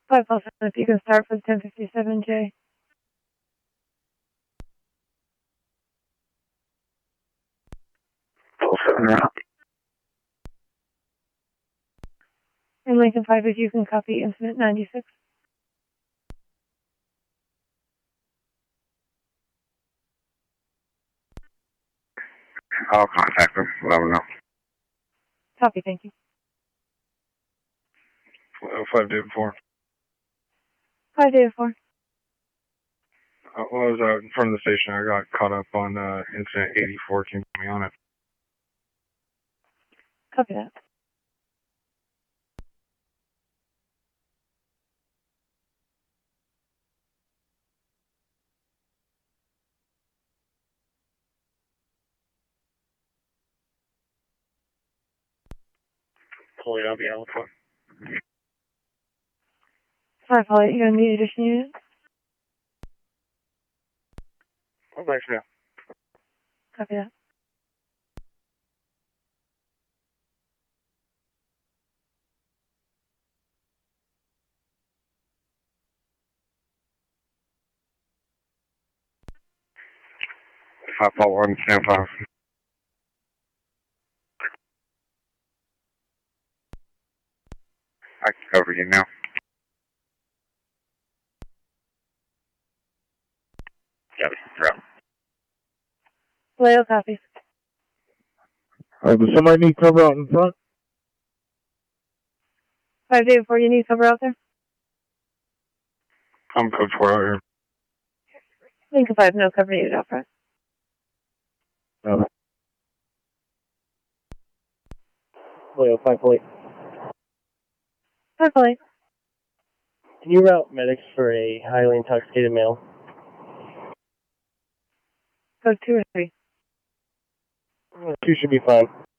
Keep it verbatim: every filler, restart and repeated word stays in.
five plus if you can start for the ten fifty-seven J. Pull seven around. And Lincoln five if you can copy incident ninety-six. I'll contact them. Let them know. Copy, thank you. five day before. five day before. Uh, well, I was out in front of the station. I got caught up on uh, incident eighty-four. Came to me on it. Copy that. Pull it up, the Alpha. Sorry, Paul, you gonna need addition unit? Oh, thanks, now. Copy that. five four one, stand five. I can cover you now. Got it. You're up. Vallejo copies. Uh, does somebody need cover out in front? Five day before, you need cover out there? I'm code four out here. Lincoln five, no cover needed out front. No. Vallejo five eight. five eight. Can you route medics for a highly intoxicated male? Code two or three. Two should be fine.